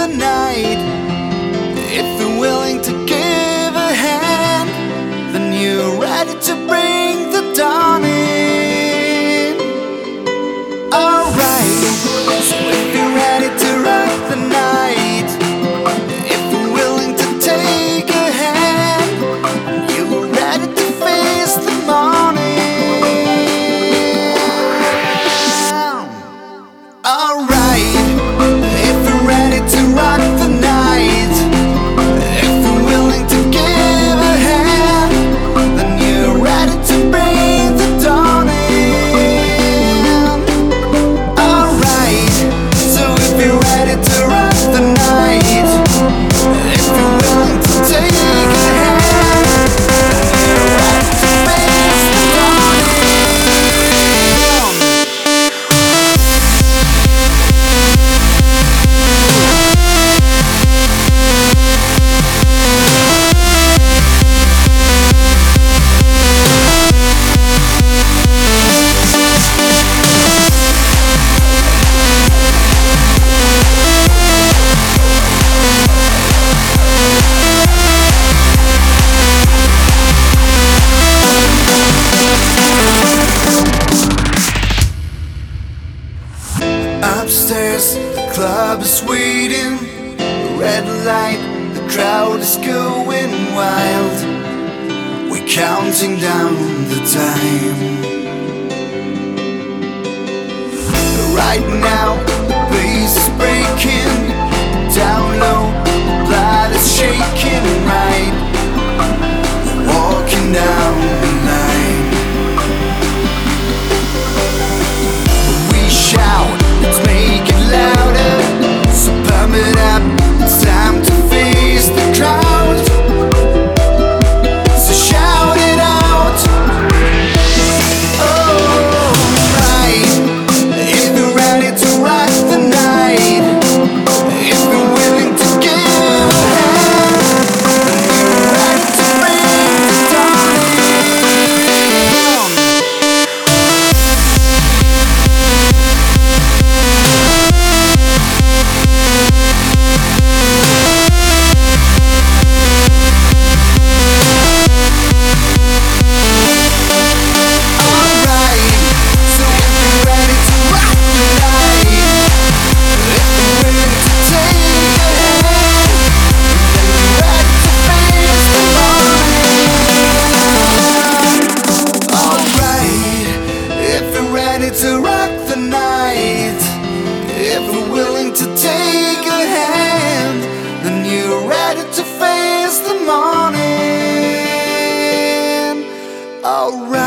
the night. If you're willing to give a hand, then you're ready to bring the dawn in. Alright, so if you're ready to rock the night, if you're willing to take a hand, you're ready to face the morning. Alright, if you're ready to rock the night, if you're willing to give a hand, then you're ready to bring the dawn in. Alright, so if you're ready to rock the night, if you're willing to take a hand, then you're ready to face the dawn in. Upstairs, the club is waiting. The red light, the crowd is going wild. We're counting down the time. Right now, the bass is breaking. Down low, the blood is shaking. Right, we're walking down the line. We shout, let's make it louder. So pump it up, it's time to face the crowd. So shout it out. Oh, right. If you're ready to rock the night, if you're willing to give a hand, then you're ready to bring the dawn in. To rock the night, if you're willing to take a hand, then you're ready to face the morning. Alright.